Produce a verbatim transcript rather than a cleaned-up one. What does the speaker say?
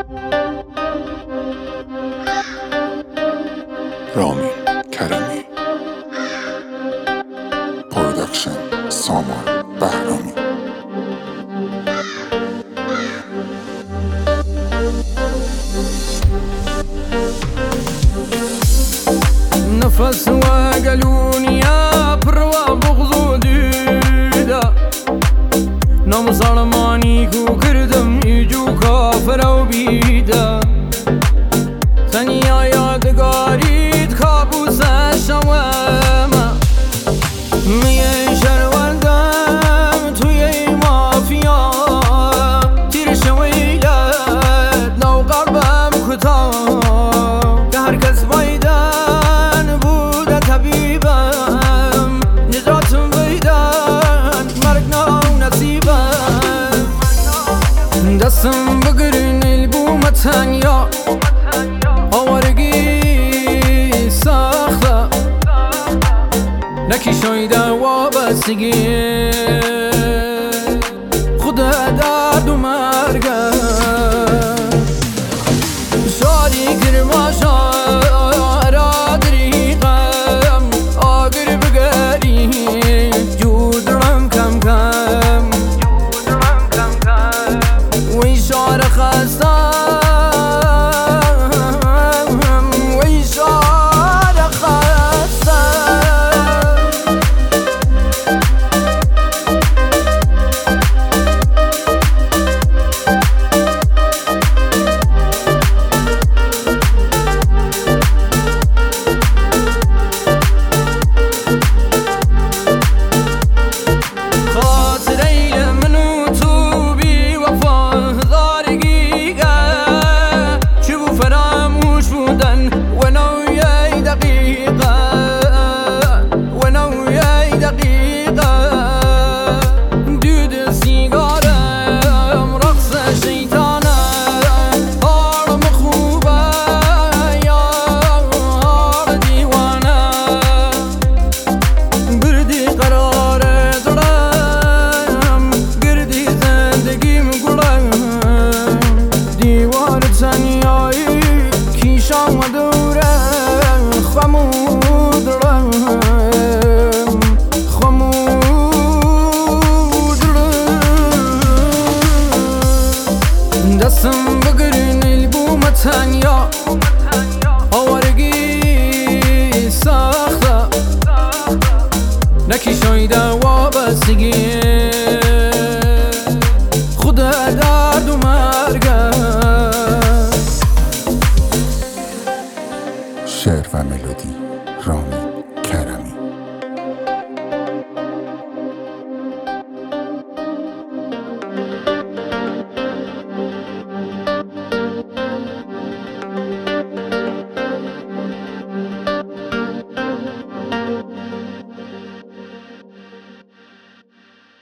رامین کرمی پروداکشن سامان بهرامی. نفس وقلوني بروا بغضو دودا نام ظلماني كو كردم يجو كافر و بيدا ثانية يادگاريد كابوس الشوامة ميه شروردم توي مافيا تير شويلت لو قربم كتا که هرکس بایدن بوده طبیبم نجاتم بایدن مرگ ناو نصیبم دستم بگرین البوم تنیا آوارگی ساخته نکی شایده وابستگی خدا درد و مرگم شادی کرما شارا دریقم آگر بگری جودرم کم کم وی شار خستم وی شار خستم دستم بگرین البوم تنیا آوارگی ساخته نکی شایده وابستگی خدا درد و مرگم. شعر و ملودی رامین